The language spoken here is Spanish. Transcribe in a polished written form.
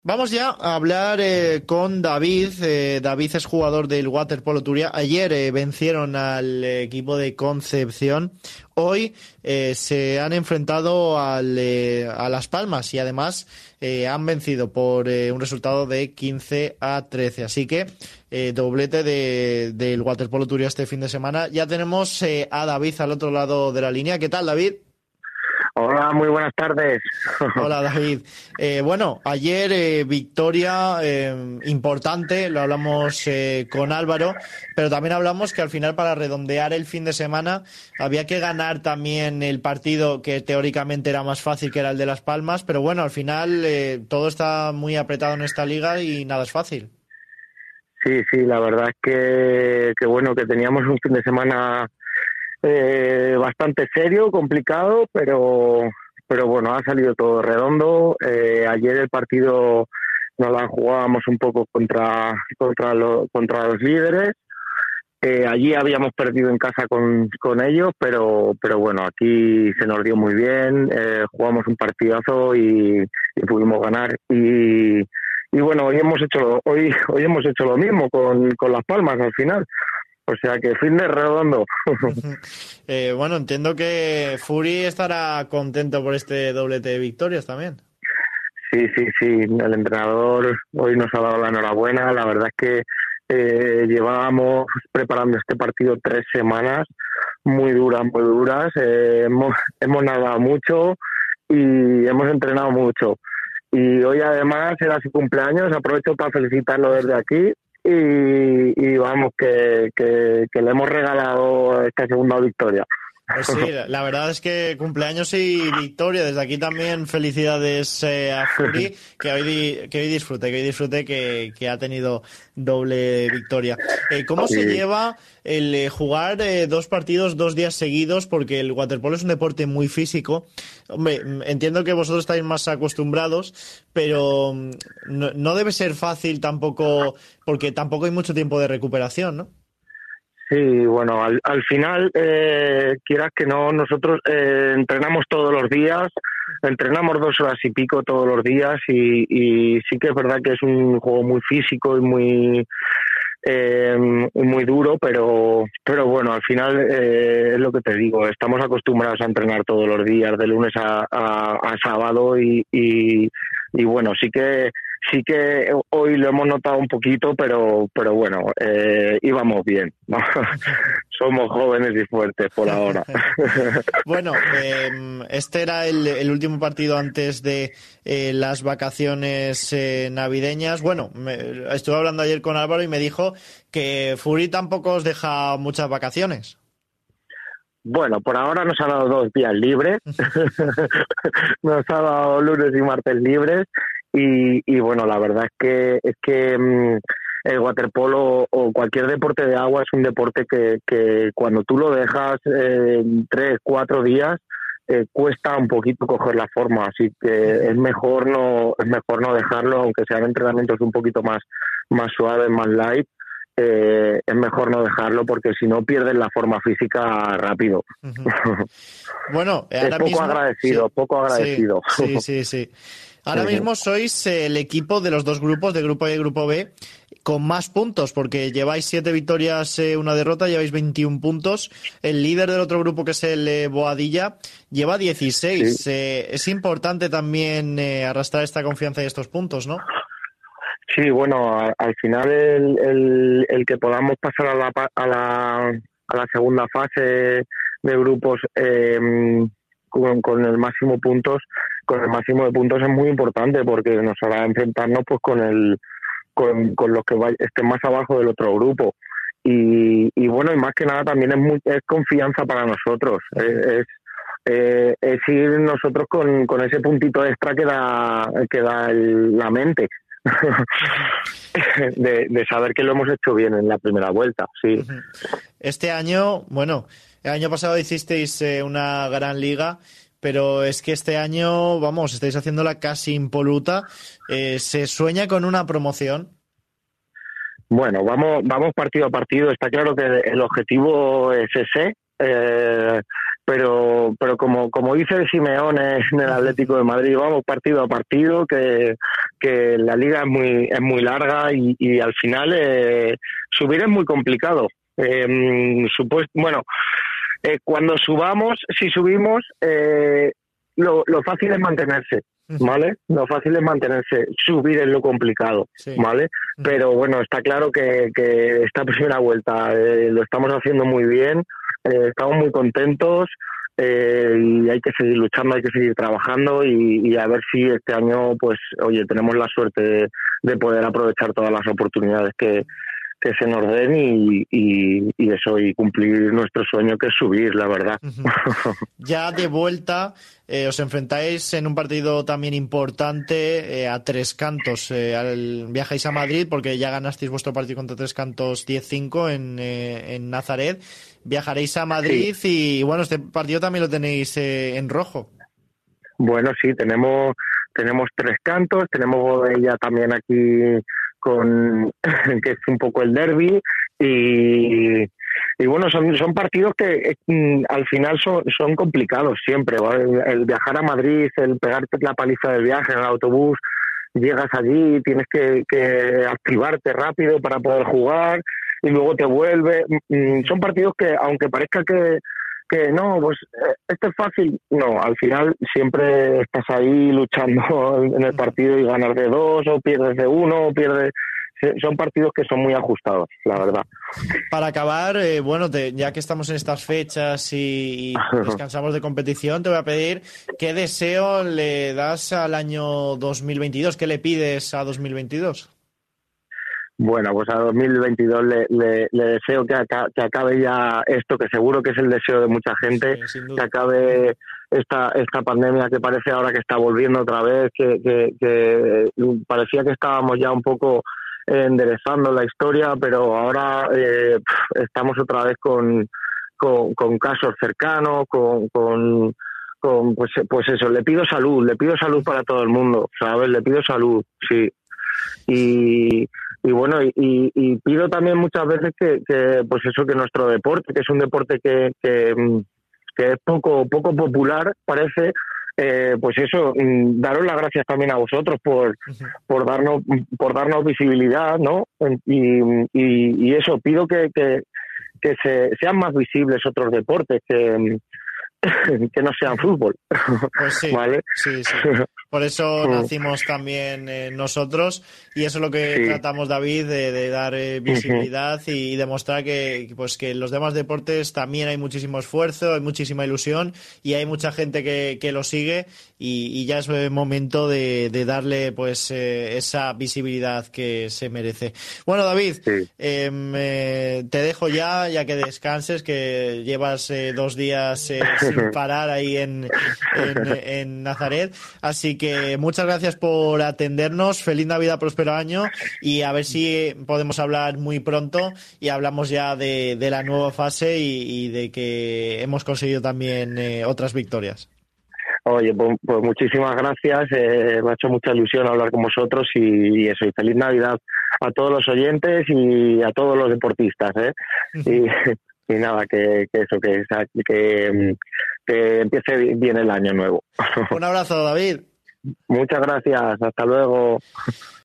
Vamos ya a hablar con David. David es jugador del Waterpolo Turia. Ayer vencieron al equipo de Concepción. Hoy se han enfrentado a Las Palmas y además han vencido por un resultado de 15-13. Así que doblete del Waterpolo Turia este fin de semana. Ya tenemos a David al otro lado de la línea. ¿Qué tal, David? Hola, muy buenas tardes. Hola, David. Bueno, ayer victoria importante, lo hablamos con Álvaro, pero también hablamos que al final para redondear el fin de semana había que ganar también el partido que teóricamente era más fácil, que era el de Las Palmas, pero bueno, al final todo está muy apretado en esta liga y nada es fácil. Sí, la verdad es que bueno, que teníamos un fin de semana bastante serio, complicado, pero bueno, ha salido todo redondo. Ayer el partido nos la jugábamos un poco contra los líderes. Allí habíamos perdido en casa con ellos, pero bueno, aquí se nos dio muy bien, jugamos un partidazo y pudimos ganar. Y bueno, hoy hemos hecho lo mismo con Las Palmas al final. O sea que fin de redondo. Bueno, entiendo que Fury estará contento por este doblete de victorias también. Sí. El entrenador hoy nos ha dado la enhorabuena. La verdad es que llevábamos preparando este partido 3 semanas muy duras. Hemos nadado mucho y hemos entrenado mucho. Y hoy además era su cumpleaños. Aprovecho para felicitarlo desde aquí. Y vamos, que le hemos regalado esta segunda victoria. Pues sí, la verdad es que cumpleaños y victoria. Desde aquí también felicidades a Fury, que hoy disfrute, que ha tenido doble victoria. ¿Cómo se lleva el jugar 2 partidos 2 días seguidos? Porque el waterpolo es un deporte muy físico. Hombre, entiendo que vosotros estáis más acostumbrados, pero no debe ser fácil tampoco, porque tampoco hay mucho tiempo de recuperación, ¿no? Sí, bueno, al final, quieras que no, nosotros entrenamos todos los días, entrenamos 2 horas y pico todos los días y sí que es verdad que es un juego muy físico y muy duro, pero bueno, al final es lo que te digo, estamos acostumbrados a entrenar todos los días, de lunes a sábado y bueno, sí que hoy lo hemos notado un poquito, pero bueno, íbamos bien. Somos jóvenes y fuertes por ahora. Bueno, este era el último partido antes de las vacaciones navideñas. Bueno, estuve hablando ayer con Álvaro y me dijo que Fury tampoco os deja muchas vacaciones. Bueno, por ahora nos ha dado 2 días libres. Nos ha dado lunes y martes libres. Y bueno, la verdad es que el waterpolo o cualquier deporte de agua es un deporte que cuando tú lo dejas 3-4 días cuesta un poquito coger la forma, así que es mejor no dejarlo, aunque sean entrenamientos un poquito más suaves, más light. Es mejor no dejarlo porque si no pierdes la forma física rápido. Bueno, es ahora mismo poco agradecido. Sí. Ahora mismo sois el equipo de los 2 grupos, de grupo A y grupo B, con más puntos, porque lleváis 7 victorias, 1 derrota, lleváis 21 puntos. El líder del otro grupo, que es el Boadilla, lleva 16. Sí. Es importante también arrastrar esta confianza y estos puntos, ¿no? Sí, bueno, al final el que podamos pasar a la segunda fase de grupos con el máximo de puntos es muy importante porque nos hará enfrentarnos pues con los que estén más abajo del otro grupo y bueno, y más que nada también es confianza para nosotros, es ir nosotros con ese puntito extra que da la mente. de saber que lo hemos hecho bien en la primera vuelta, sí. Este año, bueno, el año pasado hicisteis una gran liga, pero es que este año, vamos, estáis haciéndola casi impoluta. ¿Se sueña con una promoción? Bueno, vamos partido a partido. Está claro que el objetivo es ese. pero como dice Simeone en el Atlético de Madrid, vamos partido a partido, que la liga es muy larga y al final subir es muy complicado. Cuando si subimos, lo fácil es mantenerse, ¿vale? Lo fácil es mantenerse, subir es lo complicado, sí. ¿Vale? Pero bueno, está claro que esta primera vuelta lo estamos haciendo muy bien, estamos muy contentos y hay que seguir luchando, hay que seguir trabajando y a ver si este año, pues, oye, tenemos la suerte de poder aprovechar todas las oportunidades que se nos den y eso, y cumplir nuestro sueño, que es subir, la verdad. Ya de vuelta, os enfrentáis en un partido también importante a Tres Cantos. Viajáis a Madrid porque ya ganasteis vuestro partido contra Tres Cantos 10-5 en Nazaret. Viajaréis a Madrid, sí. Y bueno, este partido también lo tenéis en rojo. Bueno, sí, tenemos Tres Cantos, tenemos Godella también aquí, que es un poco el derbi, y bueno, son partidos que al final son complicados siempre, ¿vale? El viajar a Madrid, el pegarte la paliza del viaje en el autobús, llegas allí, tienes que activarte rápido para poder jugar y luego te vuelves. Son partidos que, aunque parezca que no, pues esto es fácil, no, al final siempre estás ahí luchando en el partido y ganas de 2 o pierdes de 1 o pierdes. Son partidos que son muy ajustados, la verdad. Para acabar, ya que estamos en estas fechas y descansamos de competición, te voy a pedir qué deseo le das al año 2022, qué le pides a 2022. Bueno, pues a 2022 le deseo que acabe ya esto, que seguro que es el deseo de mucha gente, sí, que acabe esta pandemia que parece ahora que está volviendo otra vez, que parecía que estábamos ya un poco enderezando la historia, pero ahora estamos otra vez con casos cercanos, pues eso, le pido salud para todo el mundo, ¿sabes? Le pido salud, sí. Y bueno, y pido también muchas veces que pues eso, que nuestro deporte, que es un deporte que es poco popular, parece, pues eso, daros las gracias también a vosotros por darnos visibilidad, ¿no? Y eso, pido que sean más visibles otros deportes que no sean fútbol. Pues sí, ¿vale? Sí. Por eso nacimos también nosotros, y eso es lo que tratamos, David, de dar visibilidad y demostrar que en los demás deportes también hay muchísimo esfuerzo, hay muchísima ilusión y hay mucha gente que lo sigue, y ya es momento de darle pues esa visibilidad que se merece. Bueno, David, te dejo ya que descanses, que llevas 2 días sin parar ahí en Nazaret, así que muchas gracias por atendernos, feliz Navidad, próspero año, y a ver si podemos hablar muy pronto y hablamos ya de la nueva fase y de que hemos conseguido también otras victorias. Oye, pues muchísimas gracias, me ha hecho mucha ilusión hablar con vosotros y eso, y feliz Navidad a todos los oyentes y a todos los deportistas, y nada, que empiece bien el año nuevo. Un abrazo, David. Muchas gracias, hasta luego.